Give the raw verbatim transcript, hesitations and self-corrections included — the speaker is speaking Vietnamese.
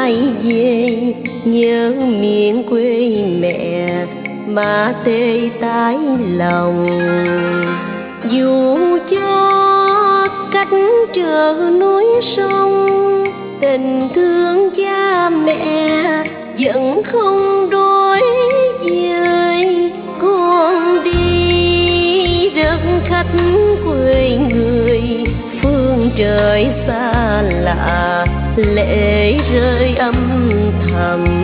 ai về, nhớ miền quê mẹ mà tê tái lòng. Dù cho cách trở núi sông, tình thương cha mẹ vẫn không đổi dời. Con đi đất khách quê người, phương trời xa lạ lệ rơi âm thầm.